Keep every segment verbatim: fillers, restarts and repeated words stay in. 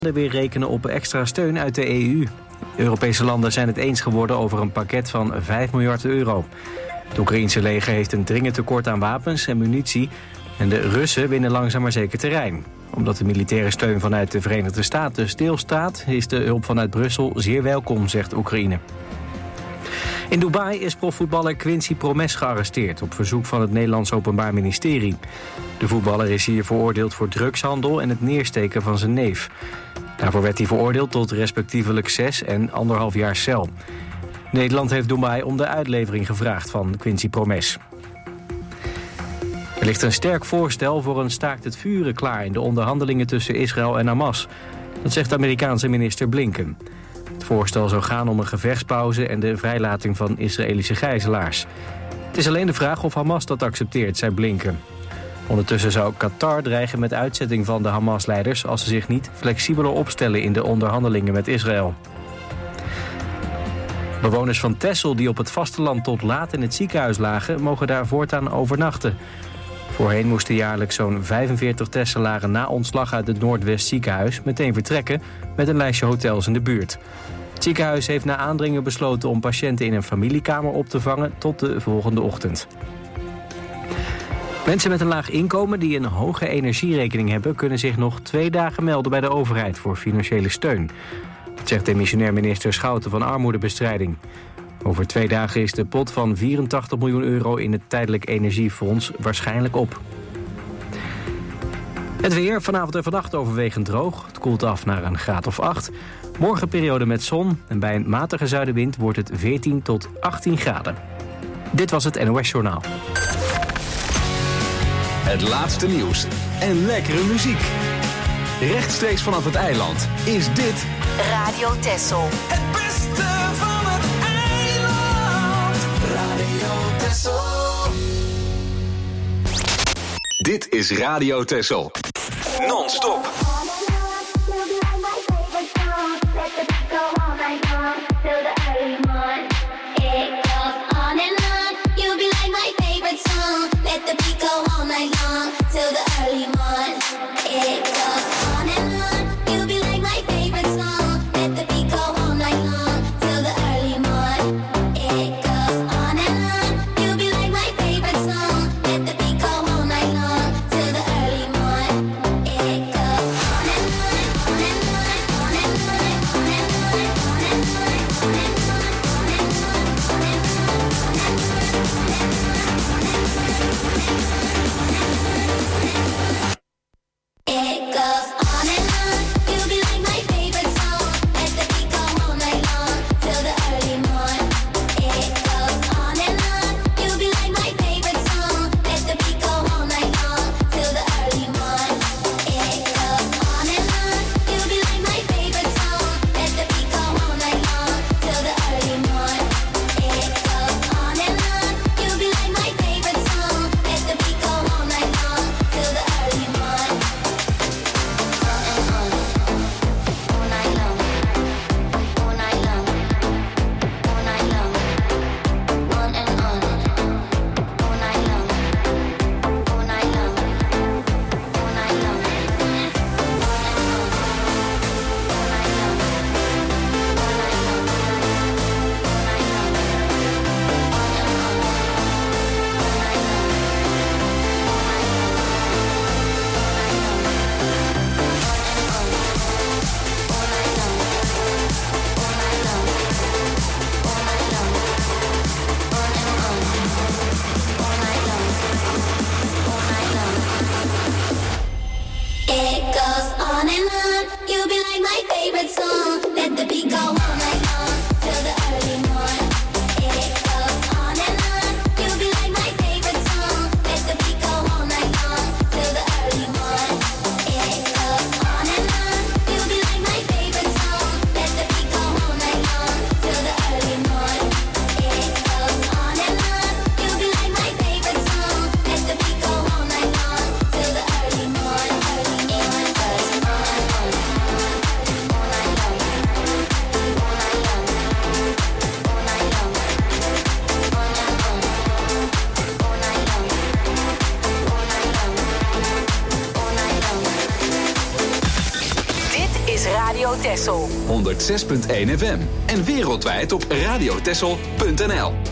weer rekenen op extra steun uit de E U. Europese landen zijn het eens geworden over een pakket van vijf miljard euro. Het Oekraïense leger heeft een dringend tekort aan wapens en munitie en de Russen winnen langzaam maar zeker terrein. Omdat de militaire steun vanuit de Verenigde Staten stilstaat, is de hulp vanuit Brussel zeer welkom, zegt Oekraïne. In Dubai is profvoetballer Quincy Promes gearresteerd op verzoek van het Nederlands Openbaar Ministerie. De voetballer is hier veroordeeld voor drugshandel en het neersteken van zijn neef. Daarvoor werd hij veroordeeld tot respectievelijk zes en anderhalf jaar cel. Nederland heeft Dubai om de uitlevering gevraagd van Quincy Promes. Er ligt een sterk voorstel voor een staakt het vuren klaar in de onderhandelingen tussen Israël en Hamas. Dat zegt de Amerikaanse minister Blinken. Het voorstel zou gaan om een gevechtspauze en de vrijlating van Israëlische gijzelaars. Het is alleen de vraag of Hamas dat accepteert, zei Blinken. Ondertussen zou Qatar dreigen met uitzetting van de Hamas-leiders als ze zich niet flexibeler opstellen in de onderhandelingen met Israël. Bewoners van Texel die op het vasteland tot laat in het ziekenhuis lagen, mogen daar voortaan overnachten. Voorheen moesten jaarlijks zo'n vijfenveertig Tesselaren na ontslag uit het Noordwest ziekenhuis meteen vertrekken met een lijstje hotels in de buurt. Het ziekenhuis heeft na aandringen besloten om patiënten in een familiekamer op te vangen tot de volgende ochtend. Mensen met een laag inkomen die een hoge energierekening hebben, kunnen zich nog twee dagen melden bij de overheid voor financiële steun. Dat zegt demissionair minister Schouten van Armoedebestrijding. Over twee dagen is de pot van vierentachtig miljoen euro in het Tijdelijk Energiefonds waarschijnlijk op. Het weer, vanavond en vannacht overwegend droog. Het koelt af naar een graad of acht. Morgen periode met zon en bij een matige zuidenwind wordt het veertien tot achttien graden. Dit was het N O S Journaal. Het laatste nieuws en lekkere muziek. Rechtstreeks vanaf het eiland is dit Radio Texel. Het beste van het eiland. Radio Texel. Dit is Radio Texel. Non-stop. Let the beat go all night long till the early morning. It goes on and on. You'll be like my favorite song. Let the beat go all night long till the early morning. It goes on and on. You'll be like my favorite song. Let the beat go all night long till the early morning. It goes on. Radio Texel. honderd zes punt één F M. En wereldwijd op radiotexel punt n l.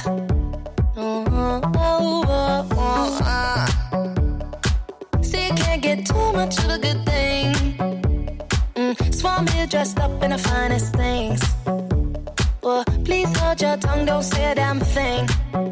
See you much of a good thing. Mm, swan me dressed up in the finest things. Well, please hold your tongue, don't say a damn thing.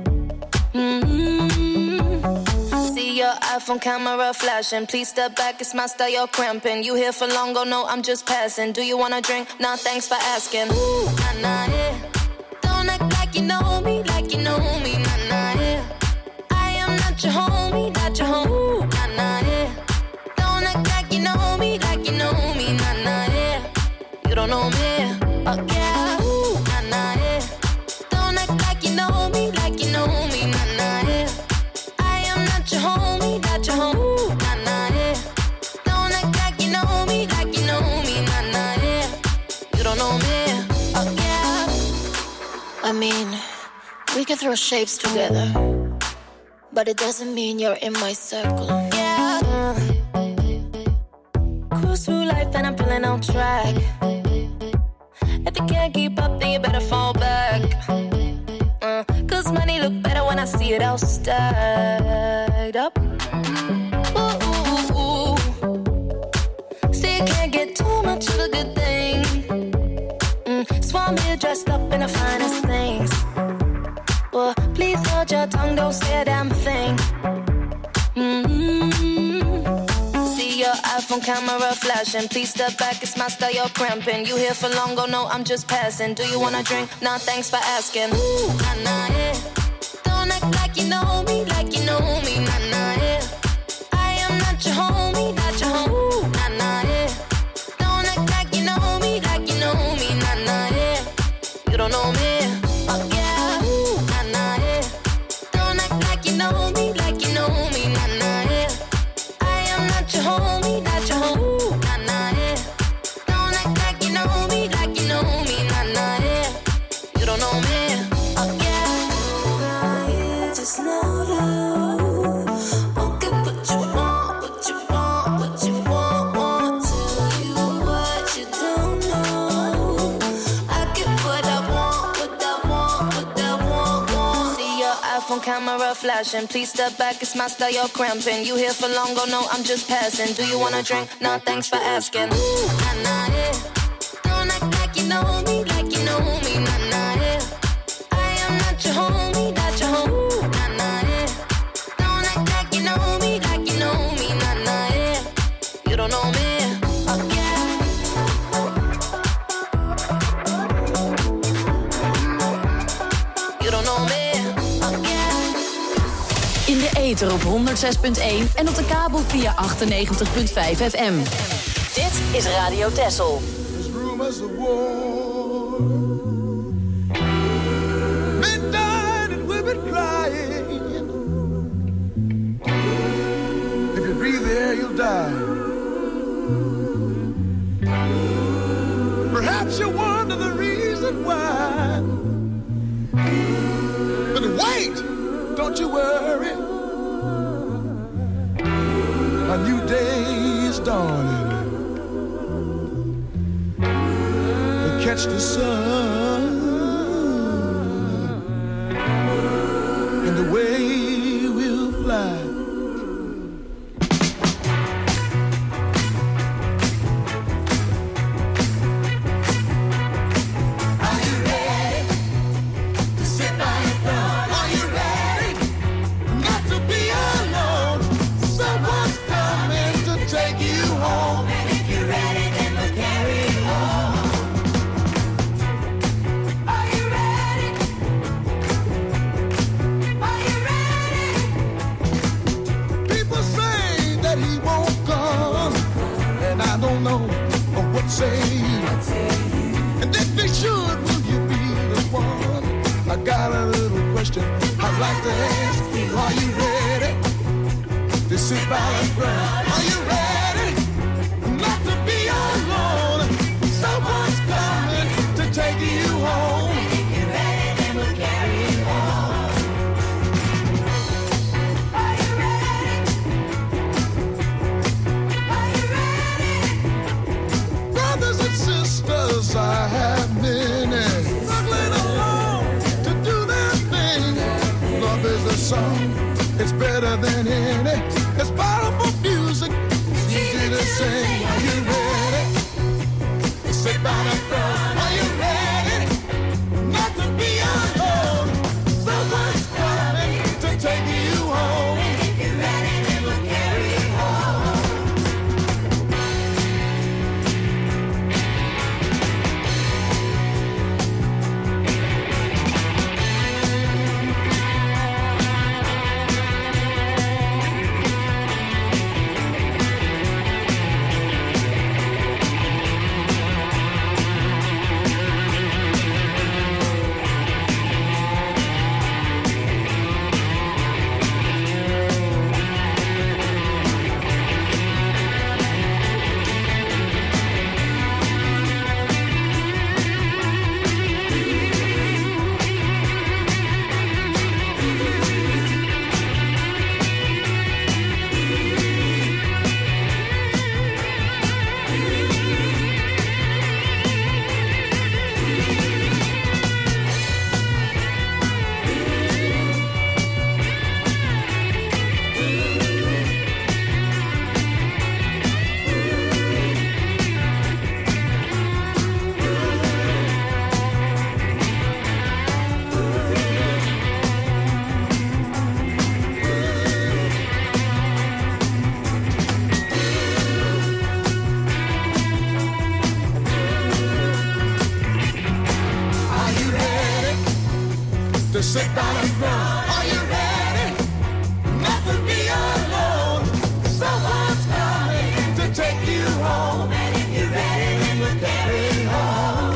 Mm-hmm. See your iPhone camera flashing. Please step back, it's my style, you're cramping. You here for long, oh no, I'm just passing. Do you wanna drink? Nah, thanks for asking. Ooh, nah, nah, yeah. Don't act like you know me, like you know me, nah, nah, yeah. I am not your homie, not your homie, ooh, nah, nah, yeah. Don't act like you know me, like you know me, nah, nah, yeah. You don't know me, oh yeah, ooh, nah, nah, yeah. Don't act like you know me, like you know me, nah, nah, yeah. I am not your homie, not your homie, ooh, nah, nah, yeah. Don't act like you know me, like you know me, nah, nah, yeah. You don't know me, oh yeah. I mean, we can throw shapes together, but it doesn't mean you're in my circle. Yeah. Uh, cruise through life and I'm feeling on track. If you can't keep up, then you better fall back. Uh, Cause money look better when I see it all stacked up. Ooh, ooh, ooh. See, you can't get too much of a good thing. Mm, Swan me dressed up in the finest things. Well, please hold your tongue, don't say a damn thing. Mm-hmm. See your iPhone camera flashing. Please step back, it's my style, you're cramping. You here for long, oh no, I'm just passing. Do you wanna drink? Nah, thanks for asking. Ooh, nah, nah, yeah. Don't act like you know me, like you know me, nah, nah, yeah. I am not your homie, not your homie, ooh, nah, nah, yeah. Don't act like you know me, like you know me, nah, nah, yeah. You don't know me, oh yeah, ooh, nah, nah, yeah. Don't act like you know me, like you know me, nah, nah, yeah. I am not your homie, not your homie, ooh, nah, nah, yeah. Don't act like you know me, like you know me, nah, nah, yeah. You don't know me, oh yeah. You just know you won't get what you want, what you want, what you want, want. Tell you what you don't know. I get what I want, what I want, what I want, want. See your iPhone camera flashing. Please step back, it's my style, you're cramping. You here for long, oh no, I'm just passing. Do you wanna drink? Nah, thanks for asking. Ooh, nah, nah, yeah. Don't act like you know me, like you know me, nah, nah, yeah. I am not your homie, not your homie, ooh, nah, nah, yeah. Don't act like you know me, like you know me, nah, nah, yeah. You don't know me, oh yeah. You don't know me, oh yeah. In de ether op honderd zes punt één en op de kabel via achtennegentig punt vijf F M. Dit is Radio Texel. There's rumors of war. Men died and women crying. If you breathe the air, you'll die. Perhaps you wonder the reason why. But wait, don't you worry. A new day is dawning. We'll catch the sun, and away we'll fly. Are you ready to sit by your throne? Are you ready not to be alone? Someone's coming to take you home. And if you're ready, then we'll carry you home. Are you ready? Are you ready? People say that he won't come, and I don't know what say you. And if they should, will you be the one? I got a little question I'd like to ask you. Are you ready to sit by the throne? Are you ready not to be alone? Someone's coming to take you home. And if you're ready, then we'll carry you home. Are you ready? Are you ready? Brothers and sisters, I have many struggling along to do their thing. Love is a song, it's better than any. It's powerful music. to sit down and grow. Are you ready? Not to be alone. Someone's coming to take you home. And if you're ready, then we'll carry on.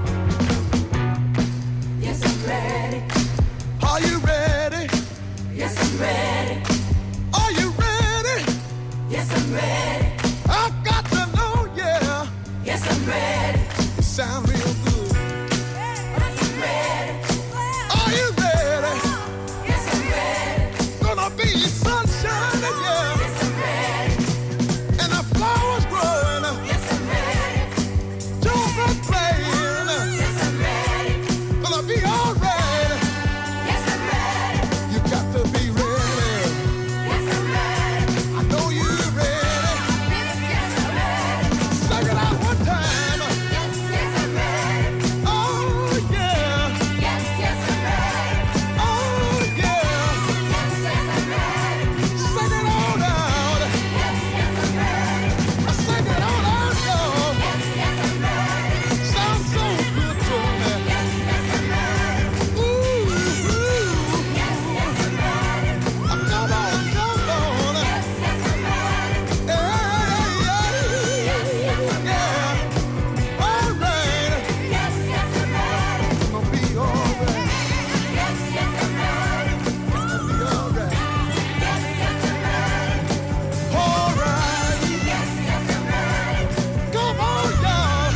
Yes, I'm ready. Are you ready? Yes, I'm ready. Are you ready? Yes, I'm ready. I've got to know, yeah. Yes, I'm ready. You sound real good. Yes, I'm ready. Are you ready? Yes, I'm ready. Gonna be sunshine, yeah. Yes, I'm ready. And the flowers growing. Yes, I'm ready. Children playing. Yes, I'm ready. Gonna be all right. Yes, I'm ready. You got to be ready. Yes, I'm ready. I know you're ready. Yes, I'm ready. Sing it out one time. Yes, yes, I'm ready. Oh, yeah. Yes, yes, I'm ready. Oh, yeah. Yes, yes, I'm ready. Sing it all out. Yes, yes, I'm ready. Sing it all out, y'all. Yes, yes, I'm ready. Sounds so good to me. Yes, yes, I'm ready. Ooh, ooh. Yes, yes, I'm ready. Oh, come on, come on. Yes, yes, I'm ready. Hey, yeah. Yes, yes, I'm ready. All right. Yes, yes, I'm ready. Gonna be all right. Yes, yes, I'm ready. Gonna be all right. Yes, yes, I'm ready. All right. Yes, yes, I'm ready. Come on, y'all.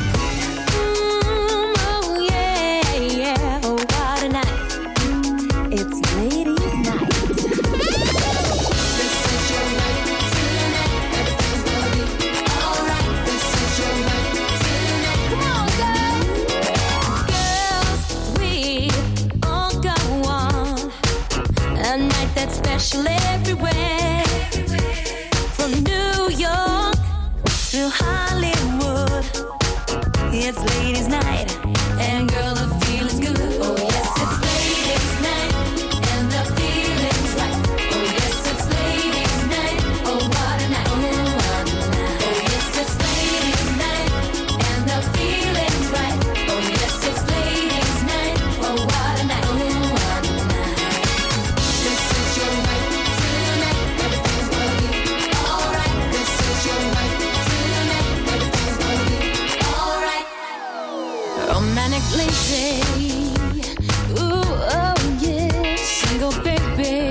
Mm, oh yeah, yeah, oh what a night. It's ladies' night. This is your night tonight. Everything's gonna be alright. This is your night tonight. Come on, girls. Girls, we all go on a night that's special everywhere. From New York to Hollywood. It's ladies' night, and girl, the feeling's good. Oh yes, it's ladies' night, and the feeling's right. Oh yes, it's ladies' night. Oh what a night, oh what a night. Oh yes, it's ladies' night, and the feeling's right. Oh yes, it's ladies' night. Oh what a night, oh what a night. This is your night tonight. Everything's gonna be alright. This is your night tonight. Everything's gonna be alright. Romantic lady, ooh, oh yeah, single baby,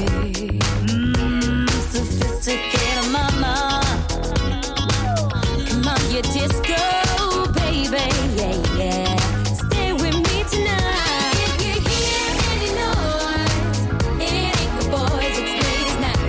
mm, sophisticated mama, come on, you disco baby, yeah, yeah, stay with me tonight. If you hear any noise, it ain't the boys, it's ladies' night.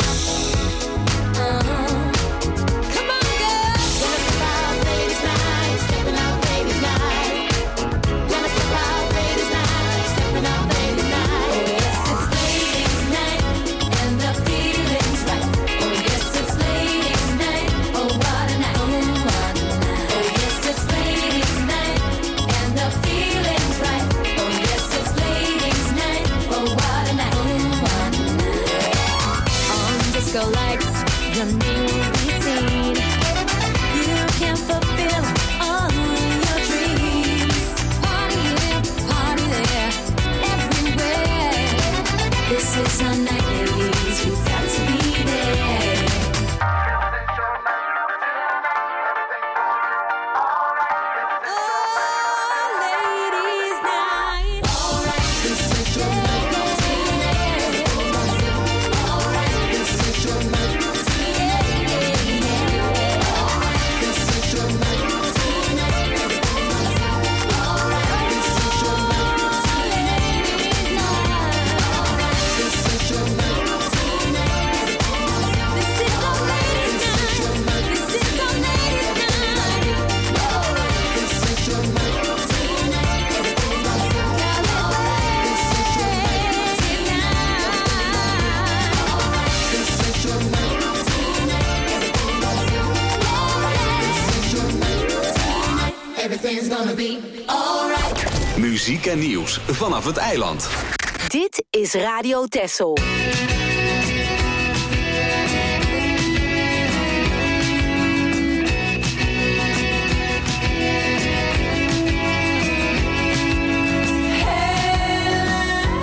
Uh-huh. Come on, girls, gonna step out ladies' night, stepping out ladies' night. Gonna step out ladies' night, stepping out ladies' night. Oh yes, it's ladies' night, and the feeling's right. Oh yes, it's ladies' night. Oh what a night, oh what a night. Oh yes, it's ladies' night, and the feeling's right. Oh yes, it's ladies' night. Oh what a night, oh what a night. On disco lights, your name will be seen. You can fulfill all your dreams. Party here, party there, everywhere. This is our night, ladies. You've got to be there. Oh, ladies' night. All right, this is your night tonight. All right, this is your night tonight. All right, this is your night tonight. All right, this is your night tonight. All right, this is your night tonight. This is our ladies' night. This is our ladies' night. All right, this is your night tonight. All right, this is your night tonight. All right, this is your night tonight. Everything's gonna be alright. Muziek en nieuws vanaf het eiland. Dit is Radio Texel. Hey,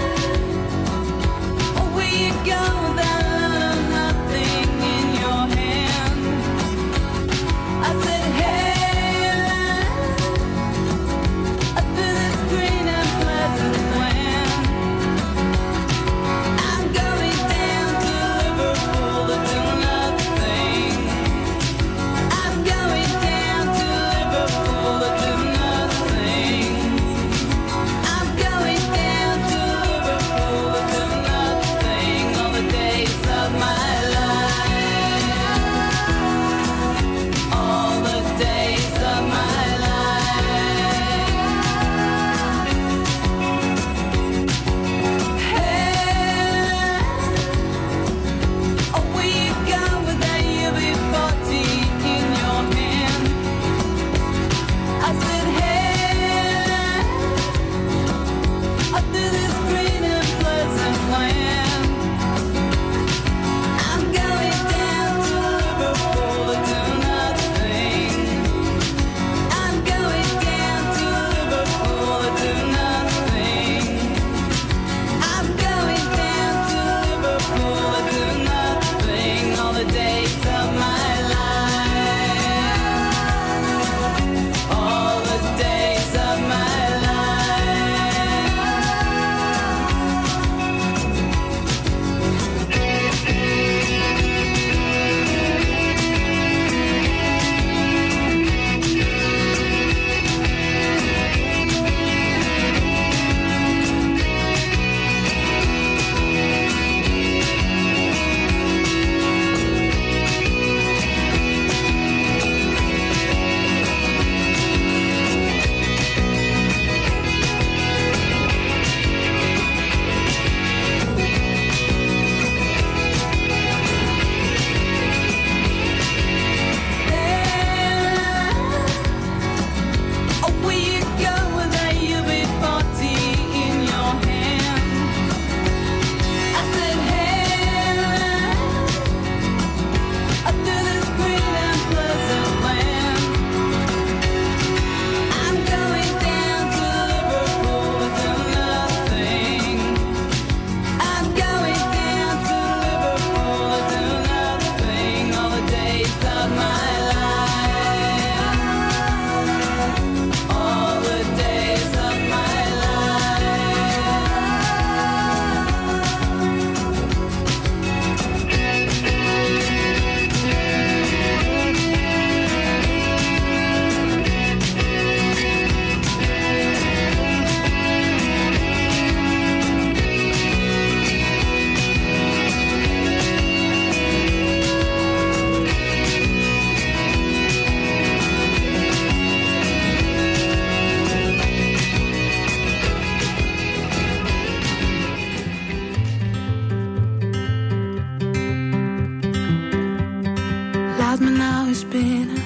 nou eens binnen.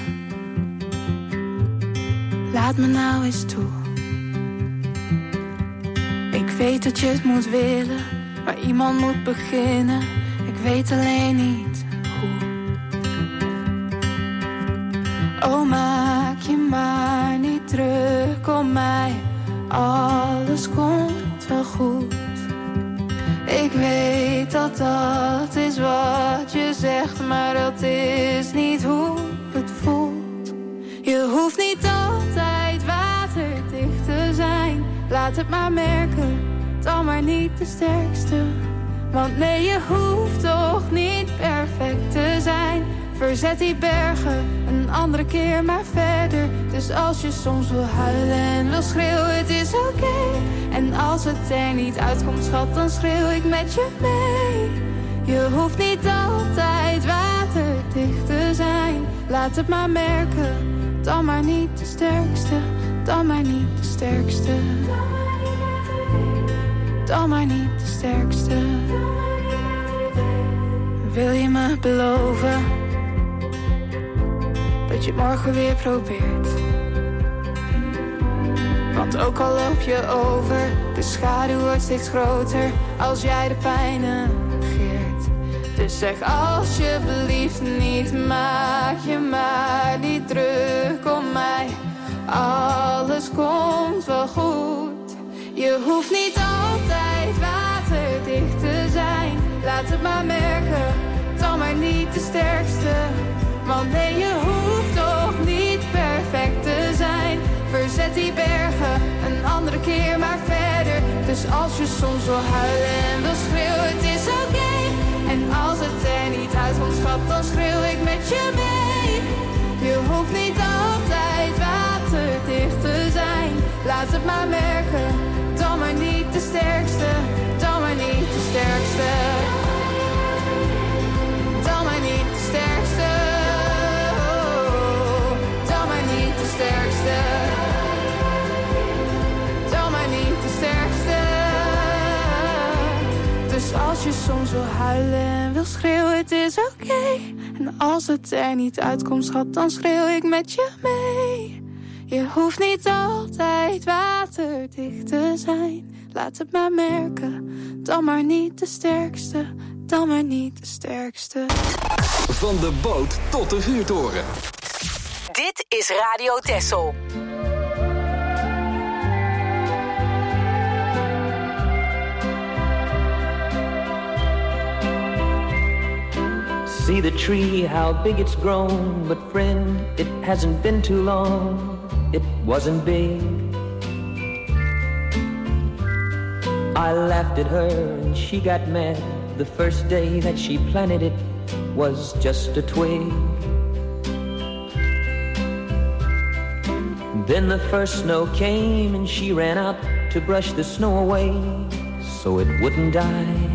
Laat me nou eens toe. Ik weet dat je het moet willen, maar iemand moet beginnen. Ik weet alleen niet hoe. Oh, maak je maar niet druk om mij. Alles komt wel goed. Ik weet dat dat is wat je zegt, maar dat is niet hoe het voelt. Je hoeft niet altijd waterdicht te zijn. Laat het maar merken, dan maar niet de sterkste. Want nee, je hoeft toch niet perfect te zijn. Verzet die bergen, een andere keer maar verder. Dus als je soms wil huilen en wil schreeuwen, het is oké. Okay. En als het er niet uitkomt, schat, dan schreeuw ik met je mee. Je hoeft niet altijd waterdicht te zijn. Laat het maar merken, dan maar niet de sterkste. Dan maar niet de sterkste. Dan maar niet de sterkste. Wil je me beloven dat je het morgen weer probeert? Want ook al loop je over, de schaduw wordt steeds groter als jij de pijn negeert. Dus zeg alsjeblieft niet, maak je maar niet druk om mij. Alles komt wel goed. Je hoeft niet altijd waterdicht te zijn. Laat het maar merken, dan maar niet de sterkste. Want nee, je hoeft toch niet perfect te zijn. Verzet die bergen, een andere keer maar verder. Dus als je soms wil huilen en wil schreeuwen, het is oké. Okay. En als het er niet uitkomt, schat, dan schreeuw ik met je mee. Je hoeft niet altijd waterdicht te zijn. Laat het maar merken, dan maar niet de sterkste. Dan maar niet de sterkste. Dan maar niet de sterkste. Dan maar niet de sterkste. Dan maar niet de sterkste. Dus als je soms wil huilen en wil schreeuwen, het is oké. Okay. En als het er niet uitkomt, schat, dan schreeuw ik met je mee. Je hoeft niet altijd waterdicht te zijn. Laat het maar merken, dan maar niet de sterkste. Dan maar niet de sterkste. Van de boot tot de vuurtoren. Dit is Radio Texel. See the tree, how big it's grown. But friend, it hasn't been too long. It wasn't big. I laughed at her and she got mad. The first day that she planted it was just a twig. Then the first snow came and she ran out to brush the snow away so it wouldn't die.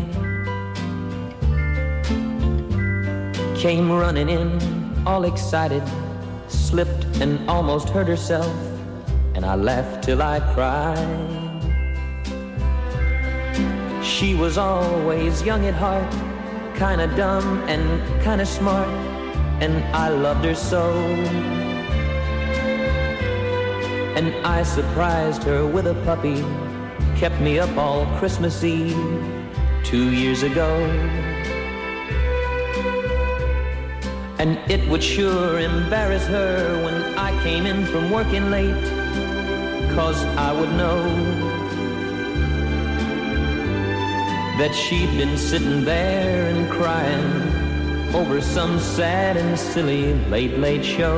Came running in, all excited, slipped and almost hurt herself, and I laughed till I cried. She was always young at heart, kinda dumb and kinda smart, and I loved her so. And I surprised her with a puppy, kept me up all Christmas Eve, two years ago. And it would sure embarrass her when I came in from working late, 'cause I would know that she'd been sitting there and crying over some sad and silly late, late show.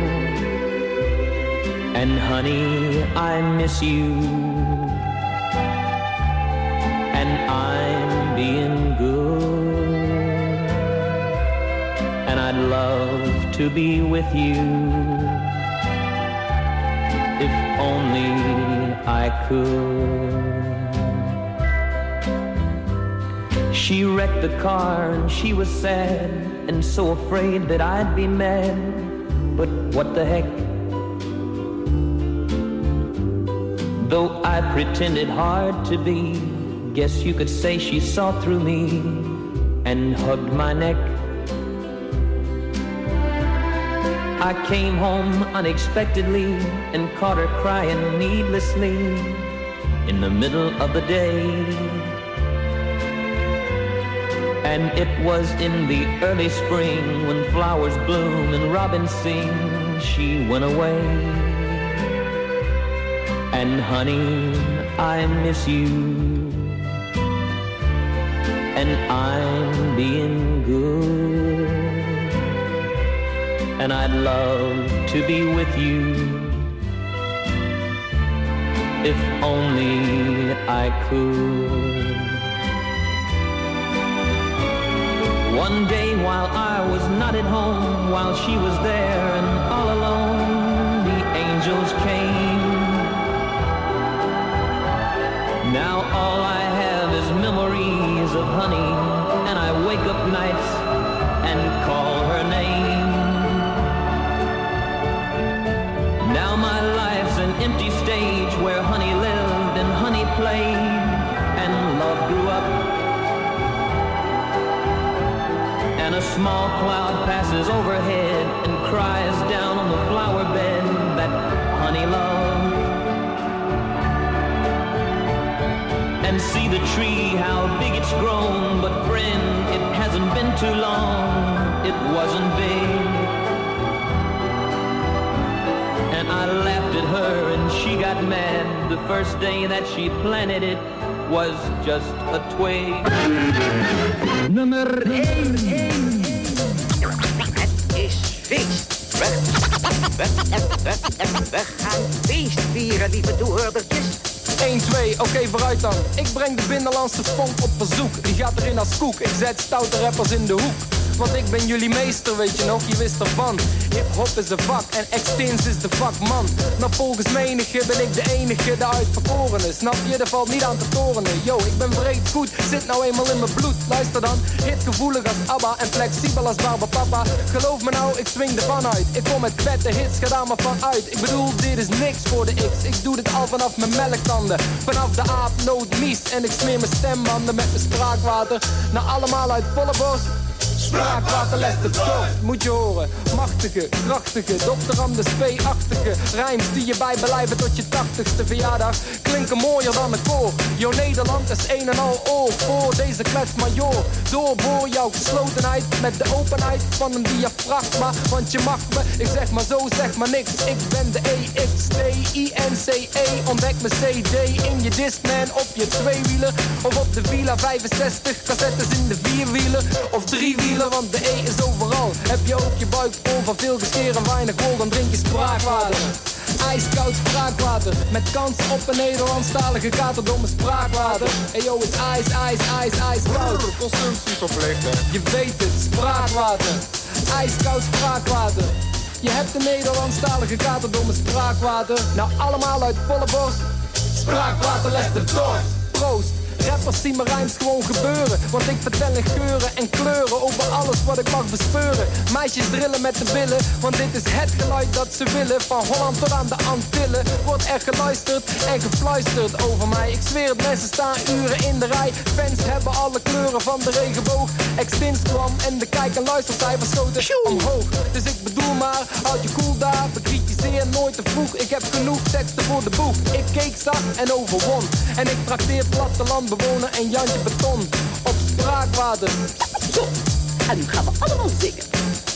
And honey, I miss you, and I'm being good. And I'd love to be with you, if only I could. She wrecked the car and she was sad and so afraid that I'd be mad. But what the heck? Though I pretended hard to be, guess you could say she saw through me and hugged my neck. I came home unexpectedly and caught her crying needlessly in the middle of the day. And it was in the early spring when flowers bloom and robins sing, she went away. And honey, I miss you, and I'm being good, and I'd love to be with you if only I could. One day while I was not at home, while she was there and all alone, the angels came. Now all I have is memories of honey, and I wake up nights and call her name. Now my life's an empty stage where honey lived and honey played and love grew up. And a small cloud passes overhead and cries down on the flower bed that honey loved. And see the tree, how big it's grown, but friend, it hasn't been too long, it wasn't big. And I laughed at her and she got mad. The first day that she planted it was just a twig. Nummer één. Het is feest. We, we, we, we, we gaan feest vieren, lieve toehoordertjes. één, twee, oké okay, vooruit dan. Ik breng de binnenlandse funk op verzoek. Die gaat erin als koek, ik zet stoute rappers in de hoek. Want ik ben jullie meester, weet je nog, je wist ervan. Hip-hop is een vak en Extins is de vakman. Nou volgens menige ben ik de enige, de uitverkorene. Snap je, er valt niet aan te torenen. Yo, ik ben breed goed, zit nou eenmaal in mijn bloed. Luister dan, hitgevoelig als ABBA en flexibel als Barbapapa. Geloof me nou, ik swing de pan uit. Ik kom met vette hits, ga daar maar van uit. Ik bedoel, dit is niks voor de X. Ik doe dit al vanaf mijn melktanden. Vanaf de aap, nood, mies. En ik smeer mijn stembanden met mijn spraakwater. Nou allemaal uit volle borst. Spraakwater legt de dorst, moet je horen. Machtige, krachtige, dokter Anders P-achtige rijms die je bijbelijven tot je tachtigste verjaardag klinken mooier dan een koor. Yo, Nederland is een en al oor voor deze kletsmajor. Doorboor jouw geslotenheid met de openheid van een diafragma. Want je mag me, ik zeg maar zo, zeg maar niks. Ik ben de E X T I N C E. Ontdek mijn C D in je Discman op je tweewieler. Of op de Villa vijfenzestig, cassettes in de vierwieler. Of driewieler, want de E is overal. Heb je ook je buik vol van veel gescheer en weinig wol, dan drink je spraakwater. Ijskoud spraakwater, met kans op een Nederlandstalige katerdomme spraakwater. Hey yo, is ijs, ijs, ijs, ijskoud. Consumptie verplicht, hè? Je weet het, spraakwater. Ijskoud spraakwater. Je hebt een Nederlandstalige katerdomme spraakwater. Nou allemaal uit volle borst. Spraakwater legt de dorst. Proost. Rappers zien mijn rijms gewoon gebeuren. Want ik vertel in geuren en kleuren over alles wat ik mag bespeuren. Meisjes drillen met de billen, want dit is het geluid dat ze willen. Van Holland tot aan de Antillen wordt er geluisterd en gefluisterd over mij. Ik zweer het, mensen staan uren in de rij. Fans hebben alle kleuren van de regenboog. Extins kwam en de kijk- en luistercijfers schoten omhoog. Dus ik bedoel maar, houd je cool daar. Bekritiseer nooit te vroeg. Ik heb genoeg teksten voor de boeg. Ik keek zacht en overwon. En ik trakteer platteland bewoner en Jantje Beton op spraakwater. Zo, en nu gaan we allemaal zingen.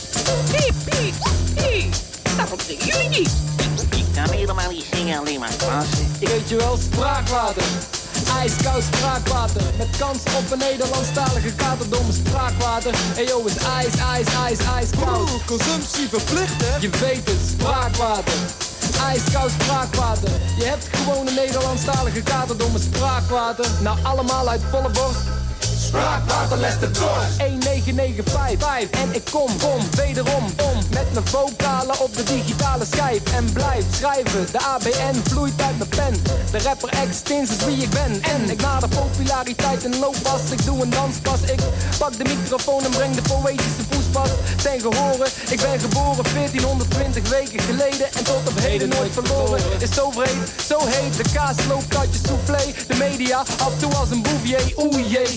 Piep, piep, piep. Waarom zingen jullie niet? Ik kan helemaal niet zingen, alleen maar dansen. Ik weet je wel, spraakwater. Ijskoud spraakwater. Met kans op een Nederlandstalige katerdomme spraakwater. Hey yo, is ijs, ijs, ijs, ijskoud. Oeh, consumptie verplicht, hè? Je weet het, spraakwater. Ijskoud spraakwater. Je hebt gewoon een Nederlandstalige katerdomme spraakwater. Nou allemaal uit volle borst. Spraakwater legt de dorst. één negen negen vijf en ik kom, kom, wederom om. Met mijn vocalen op de digitale schijf. En blijf schrijven, de A B N vloeit uit mijn pen. De rapper Extins is wie ik ben. En ik nader populariteit in looppas. Ik doe een danspas, ik pak de microfoon en breng de poëtische poespas ten gehore. Ik ben geboren veertienhonderdtwintig weken geleden. En tot op heden nooit verloren. Is zo vreed, zo heet, de kaas loopt uit je soufflé. De media, af toe als een bouvier, oeh jee. Schrijvers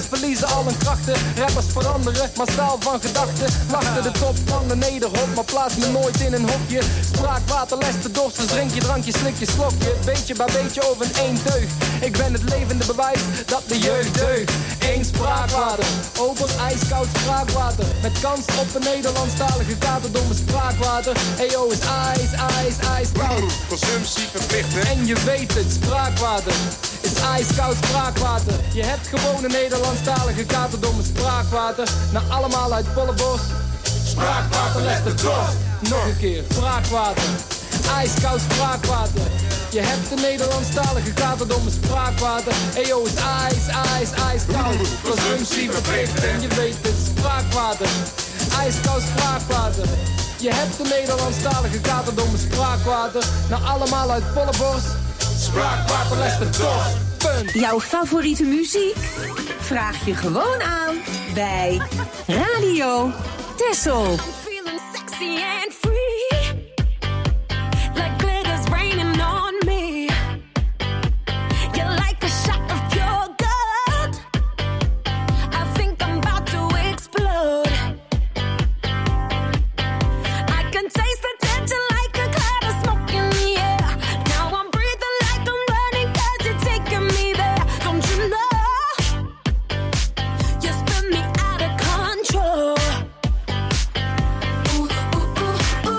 verliezen al hun krachten. Rappers veranderen, massaal van gedachten. Wachten de top van de nederhop, maar plaats me nooit in een hokje. Spraakwater, les de dorst, dus drink je drankje, slik je slokje. Beetje bij beetje over een één teug. Ik ben het levende bewijs dat de jeugd deugt. Eén spraakwater, over ijskoud spraakwater. Met kans op een Nederlandstalige katerdomme spraakwater. Eyo is ijs, ijs, ijskoud. Consumptie verplichten. En je weet het, spraakwater is ijskoud spraakwater. Je hebt gewoon een Nederlandstalige katerdomme spraakwater. Nou allemaal uit volle borst. Spraakwater, les de dorst. Nog een keer, spraakwater. Ijskoud spraakwater. Je hebt een Nederlandstalige katerdomme spraakwater. Eyo is ijs, ijs, ijskoud. Consumptie verplicht en je weet het, spraakwater. Ijskoud spraakwater. Je hebt een Nederlandstalige katerdomme spraakwater. Nou allemaal uit volle borst. Spraakwater, les de dorst. Punt. Jouw favoriete muziek? Vraag je gewoon aan bij Radio Texel. Feeling sexy and free, like glitter's raining on me. You're like a shot of pure gold. I think I'm about to explode. I can taste the tension like a cloud of smoke in the air. Now I'm breathing like I'm running 'cause you're taking me there. Don't you know? You spin me out of control. Ooh, ooh, ooh, ooh.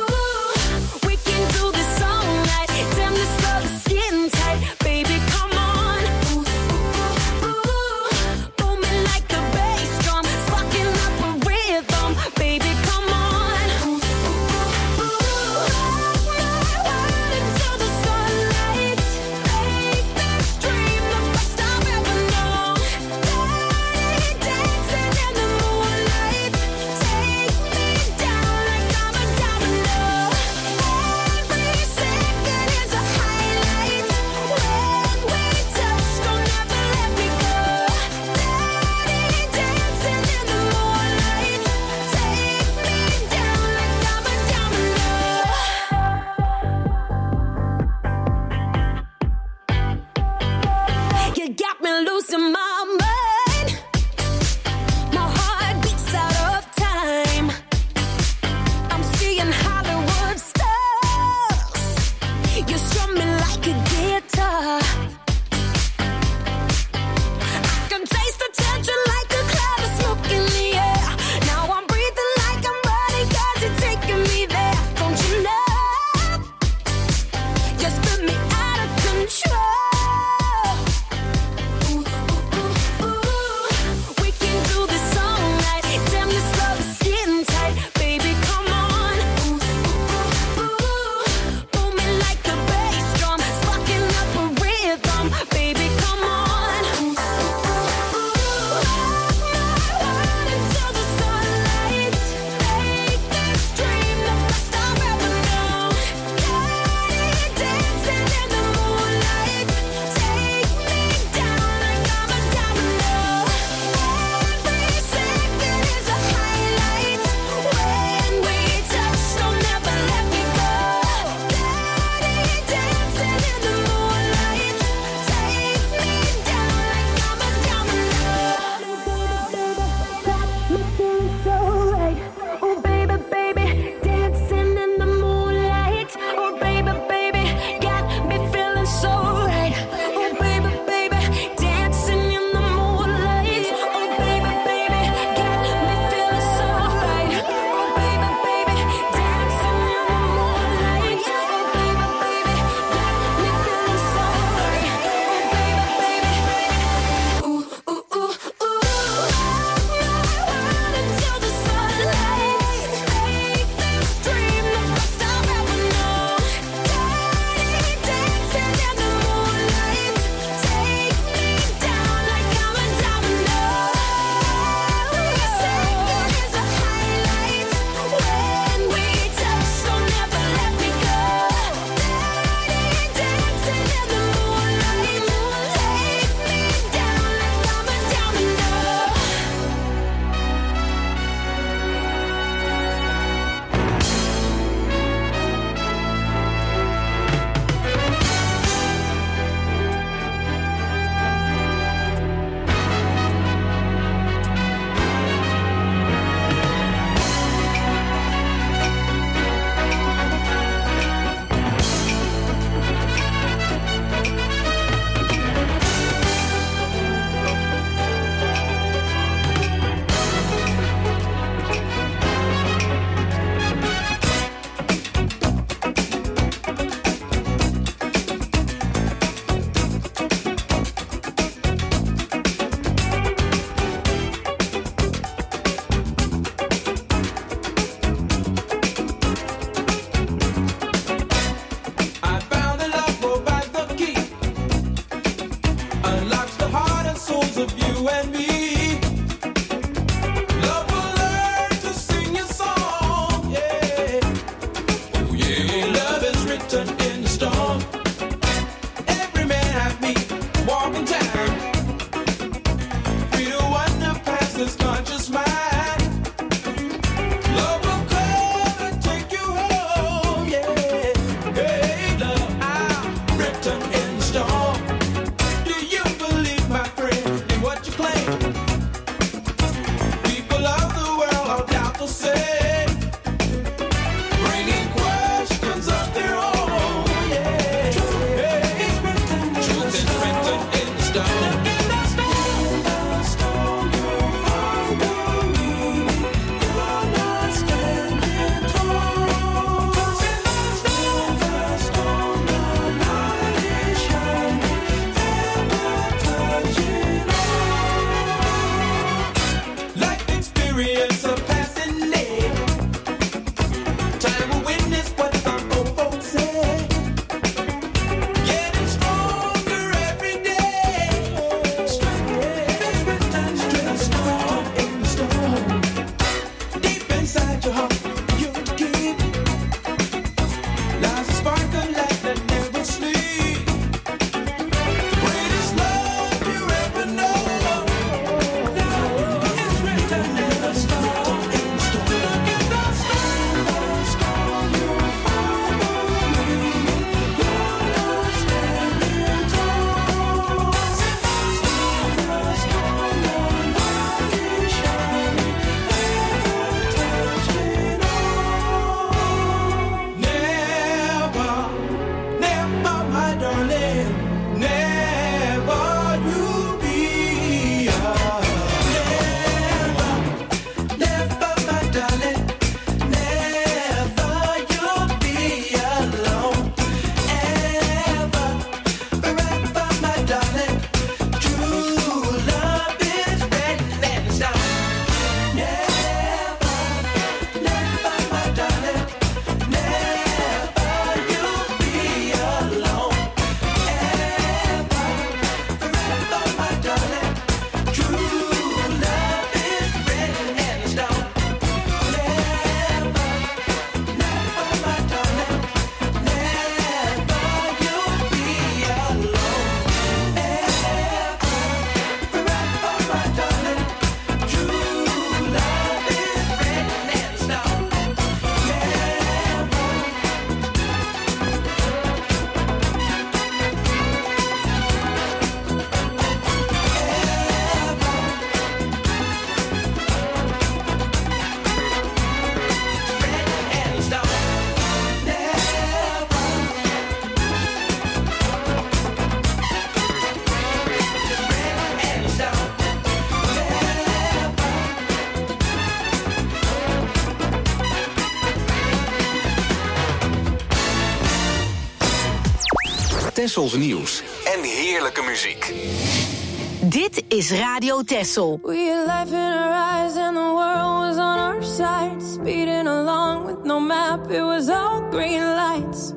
Tessels nieuws en heerlijke muziek. Dit is Radio Tessel. We had life in our eyes and the world was on our side. Speeding along with no map, it was all green lights.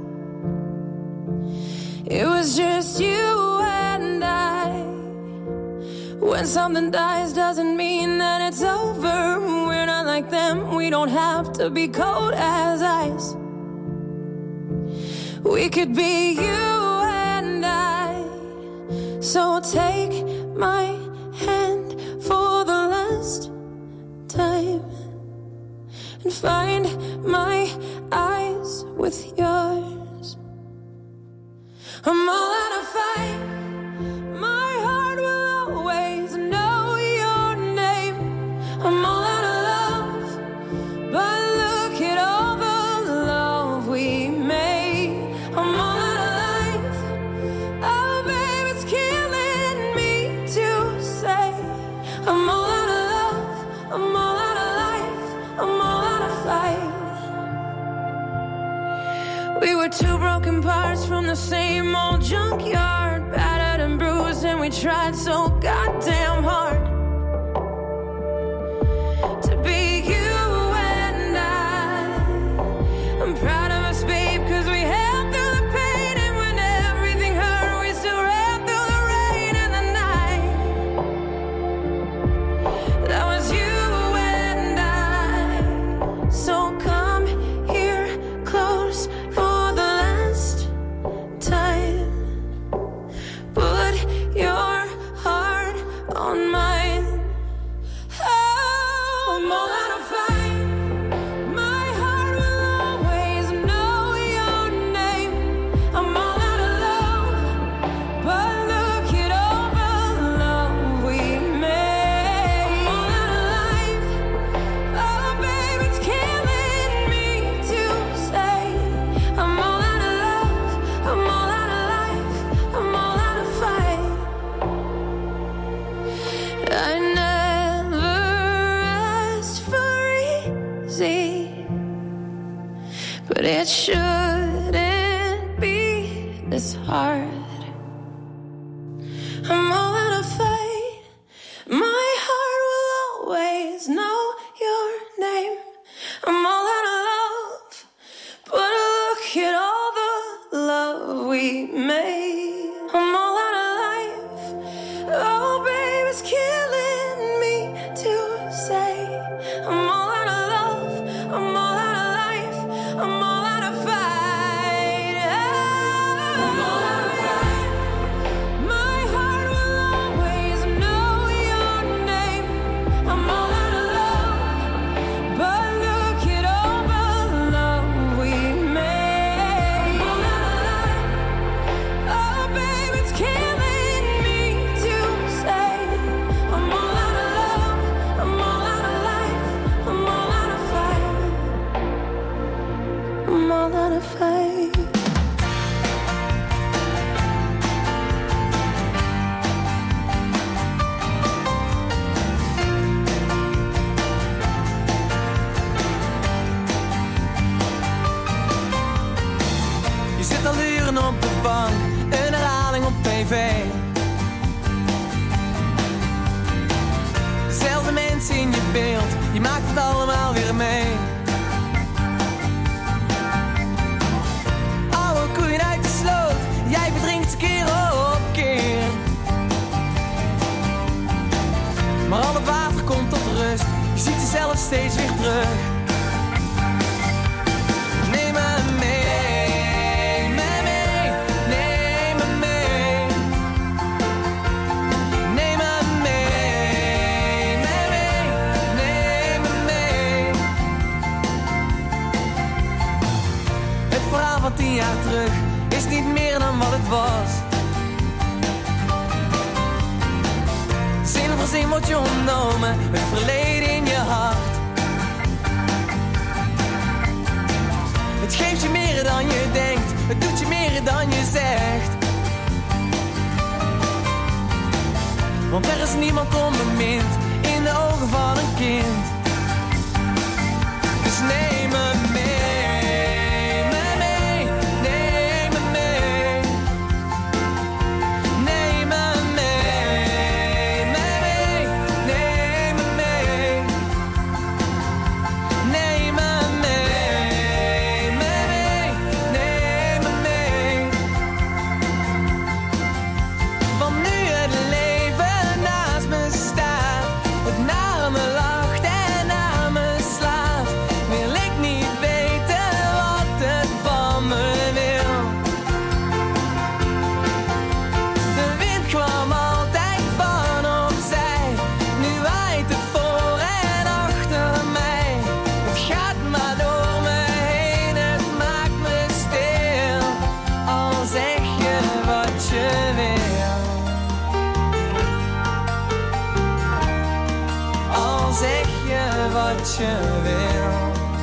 It was just you and I. When something dies doesn't mean that it's over. We're not like them, we don't have to be cold as ice. We could be you and I. So take my hand for the last time and find my eyes with yours. I'm all out of fight. My heart will always know your name. I'm all out of love, but look at all the love we made. I'm all out of life. Oh, babe, it's killing me to say. I'm all out of love. I'm all out of life. I'm all out of fight. We were two broken parts from the same old junkyard, battered and bruised, and we tried so goddamn hard to be you and I. I'm proud of us, babe, cause we held through the pain, and when everything hurt, we still ran through the rain and the night. That was you and I. So come here close for the last time. Put your heart on mine. Oh, I'm all out of fight. My heart will always know your name. I'm all out of love, but look at all the love we made. I'm all out of life. Oh, babe, it's killing me to say. I'm all out of love. I'm all out of life. I'm all out of fight. I never asked for easy, but it shouldn't be this hard. I'm all out of fight. My heart will always know your name. I'm all out of love, but look at all the love we made. I'm all out of life. Oh, babe, it's killing me to say. I'm all out of love. I'm all out of life. I'm all out of fight. I'm all out of fight. My heart will always know your name. I'm all out of love, but look at all the love we made. I'm all out of life. Oh, babe, it's killing me to say. I'm all out of love. I'm all out of life. I'm all out of fight. I'm all out of fight. Je zit al uren op de bank, een herhaling op tv. Dezelfde mensen in je beeld, je maakt het allemaal weer mee. Oude koeien uit de sloot, jij verdrinkt keer op keer. Maar al het water komt tot rust, je ziet jezelf steeds weer terug. Neem me mee, me mee, neem me mee. Neem me mee, me mee, neem me mee. Het verhaal van tien jaar terug is niet meer dan wat het was. Zin voor zin wordt je ontnomen, het verleden in je hart. Het geeft je meer dan je denkt, het doet je meer dan je zegt. Want er is niemand onbemind in de ogen van een kind. Dus neem me mee, me mee, neem me mee. wat je wil.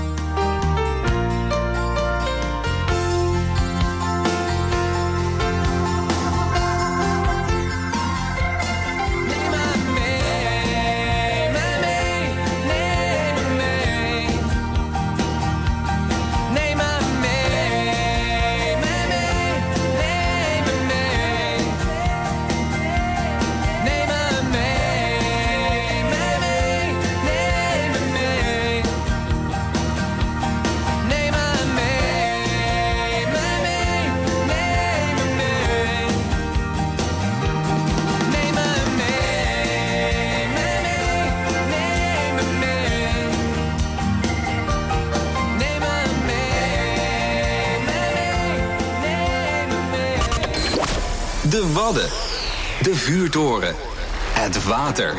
De Wadden, de vuurtoren, het water.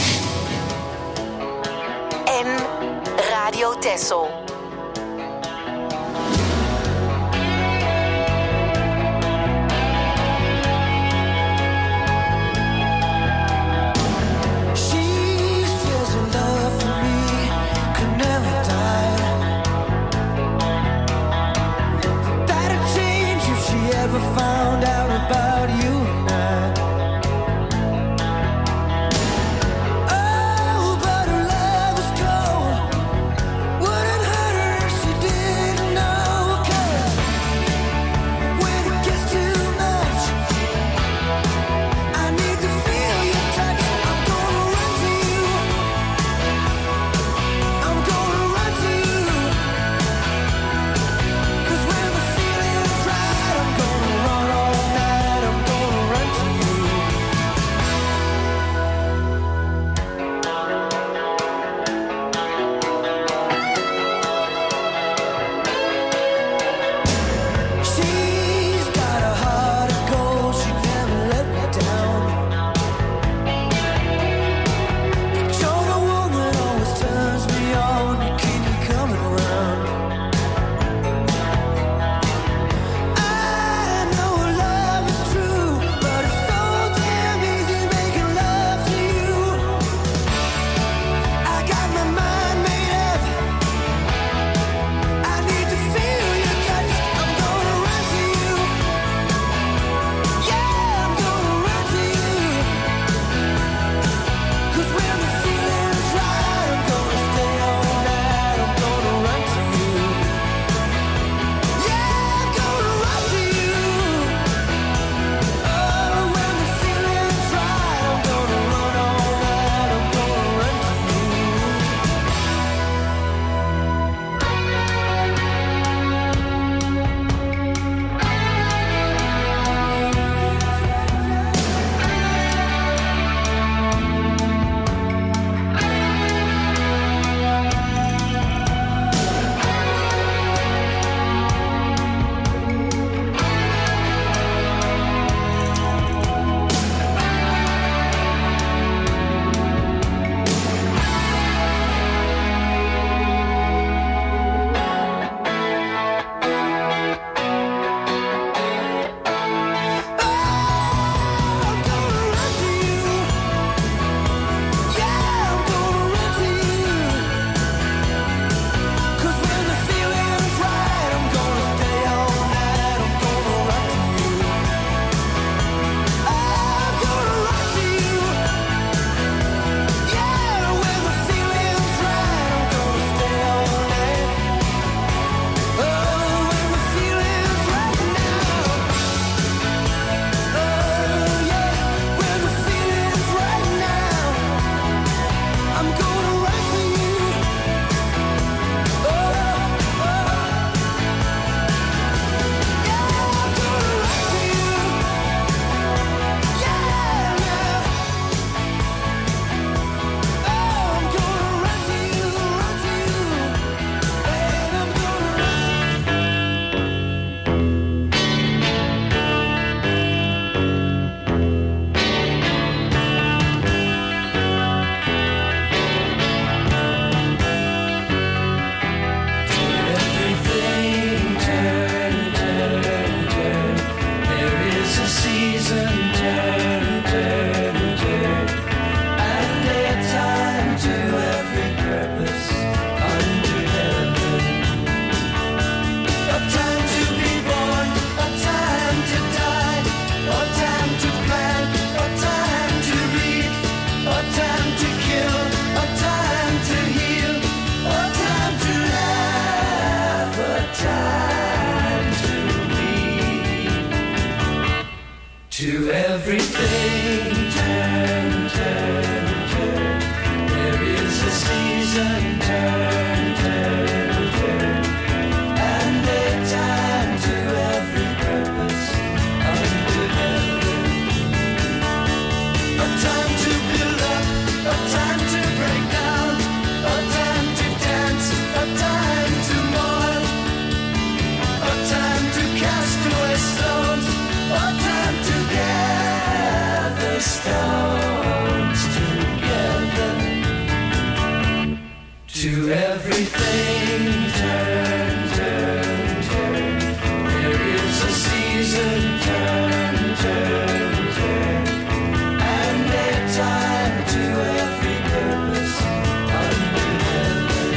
En Radio Texel. Found out about you and I. Oh, but her love is cold. Wouldn't hurt her if she didn't know. 'Cause when it gets too much, I need to feel your touch. I'm gonna run to you. I'm gonna run to you. 'Cause when the feeling's right, I'm gonna run all To everything, turn, turn, turn. There is a season, turn, turn, turn. And a time to every purpose under heaven. A time to build up, a time to break down, a time to dance, a time to mourn, a time to cast away stones, a time to gather stones together. To everything, turn, turn, turn. There is a season, turn, turn, turn. And a time to every purpose under heaven.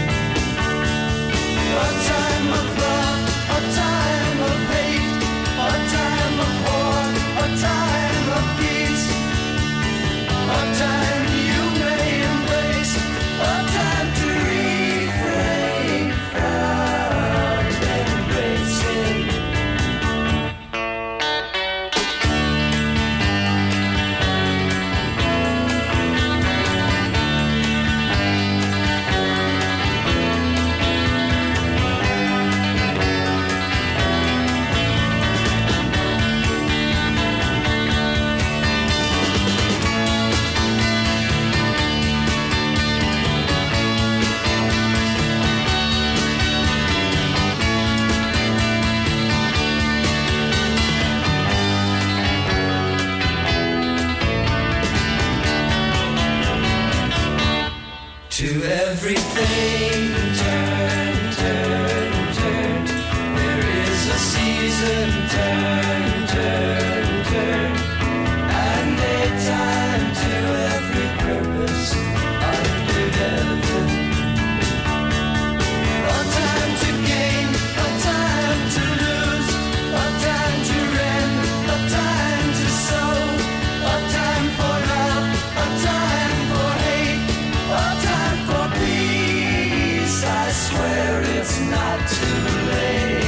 A time of love, a time of hate, a time of war, a time of peace, a time you may embrace, a time to refrain from embracing. To everything, turn, turn, turn. There is a season, turn, turn, turn. And a time to every purpose under heaven. A time to gain, a time to lose, a time to rend, a time to sow, a time for love, a time for hate, a time for peace. I swear it's not too late.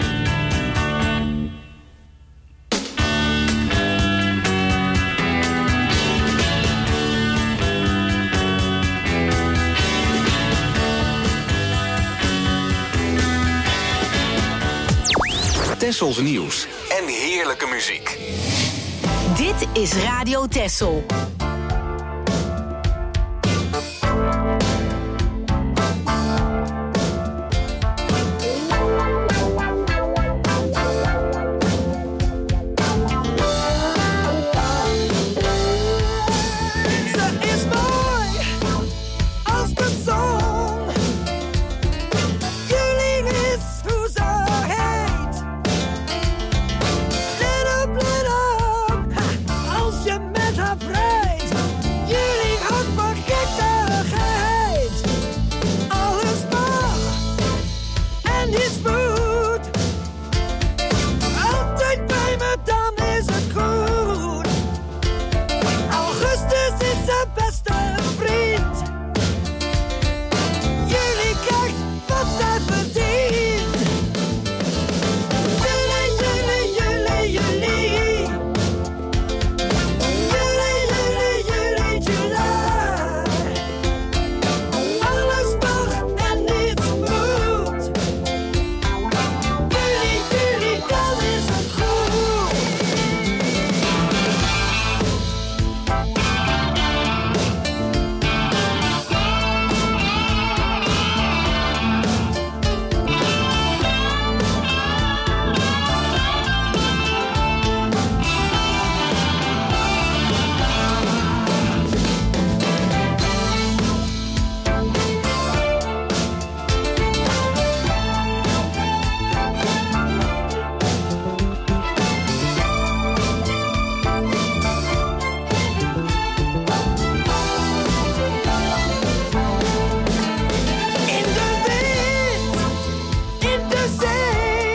Tessels nieuws en heerlijke muziek. Dit is Radio Tessel.